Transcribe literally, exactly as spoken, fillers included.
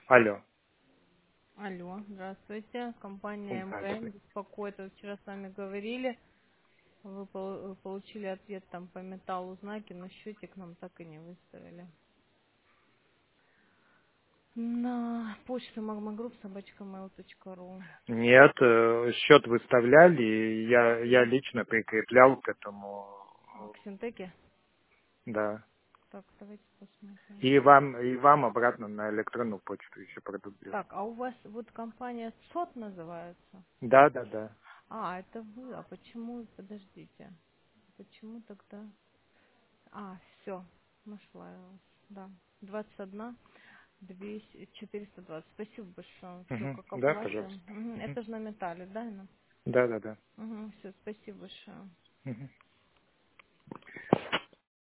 Алло. Алло, здравствуйте. Компания МГМ Здравствуйте. беспокоит. Вот вчера с вами говорили, вы пол- вы получили ответ там по металлу знаки, но счетик нам так и не выставили. На почту магмагрупп собачка mail точка ру. Нет, э, счет выставляли, и я, я лично прикреплял к этому, К Синтеке? да. Так, давайте посмотрим. И вам, и вам обратно на электронную почту еще продублирую. Так, а у вас вот компания СОТ называется? Да, да, да. А, это вы. А почему, подождите, почему тогда? А, все, нашла я вас. Да, двадцать один. двести, четыреста двадцать. Спасибо большое. Все, Мгм. как Да, оплатим. пожалуйста. Мгм. Мгм. Это же на металле, да? Инна? Да, да, да. Угу, все, спасибо большое. Мгм.